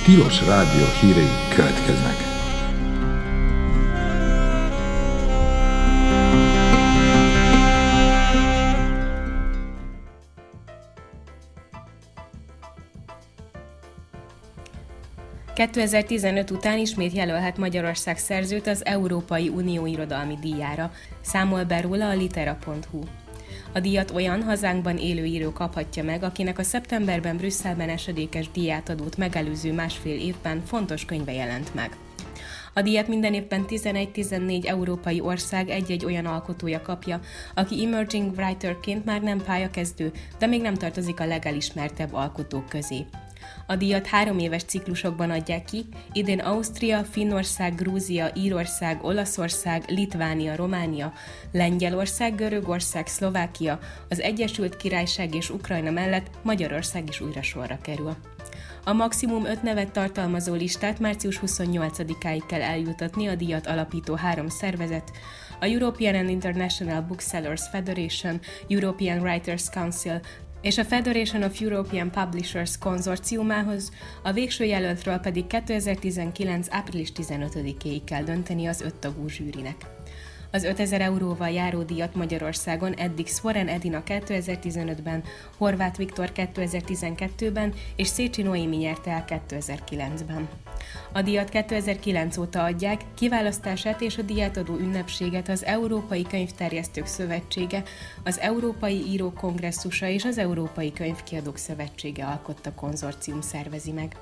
Tilos Rádió hírei következnek. ...2015 után ismét jelölhet Magyarország szerzőt az Európai Unió irodalmi díjára, számol be róla a litera.hu. A díjat olyan hazánkban élő író kaphatja meg, akinek a szeptemberben Brüsszelben esedékes díjátadót megelőző másfél évben fontos könyve jelent meg. A díjat minden évben 11-14 európai ország egy-egy olyan alkotója kapja, aki emerging writerként már nem pályakezdő, de még nem tartozik a legelismertebb alkotók közé. A díjat 3 éves ciklusokban adják ki, idén Ausztria, Finnország, Grúzia, Írország, Olaszország, Litvánia, Románia, Lengyelország, Görögország, Szlovákia, az Egyesült Királyság és Ukrajna mellett Magyarország is újra sorra kerül. A maximum 5 nevet tartalmazó listát március 28-áig kell eljutatni a díjat alapító 3 szervezet, a European and International Booksellers Federation, European Writers Council és a Federation of European Publishers konzorciumához, a végső jelöltről pedig 2019. április 15-éig kell dönteni az 5 tagú zsűrinek. Az 5000 euróval járó díjat Magyarországon eddig Svoren Edina 2015-ben, Horváth Viktor 2012-ben és Szécsi Noémi nyerte el 2009-ben. A díjat 2009 óta adják, kiválasztását és a díjátadó ünnepséget az Európai Könyvterjesztők Szövetsége, az Európai Írók Kongresszusa és az Európai Könyvkiadók Szövetsége alkotta konzorcium szervezi meg.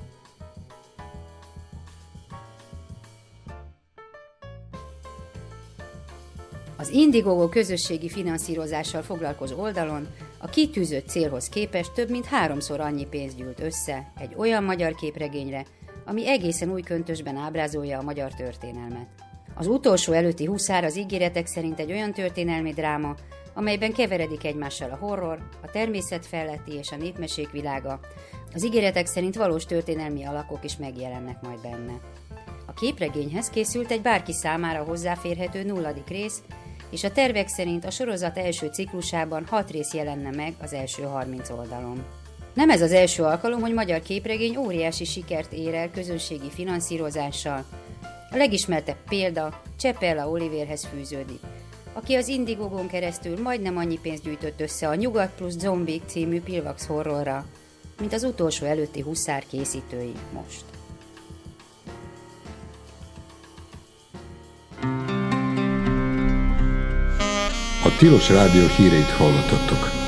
Az Indiegogo közösségi finanszírozással foglalkozó oldalon a kitűzött célhoz képest több mint 3-szor annyi pénzt gyűlt össze egy olyan magyar képregényre, ami egészen új köntösben ábrázolja a magyar történelmet. Az utolsó előtti huszár az ígéretek szerint egy olyan történelmi dráma, amelyben keveredik egymással a horror, a természetfelletti és a népmesék világa. Az ígéretek szerint valós történelmi alakok is megjelennek majd benne. A képregényhez készült egy bárki számára hozzáférhető 0. rész, és a tervek szerint a sorozat első ciklusában 6 rész jelenne meg az első 30 oldalon. Nem ez az első alkalom, hogy magyar képregény óriási sikert ér el közönségi finanszírozással. A legismertebb példa Csepella Oliverhez fűződik, aki az Indiegogon keresztül majdnem annyi pénzt gyűjtött össze a Nyugat plusz Zombik című Pilvax horrorra, mint az utolsó előtti huszár készítői most. A Tilos Rádió híreit hallottatok.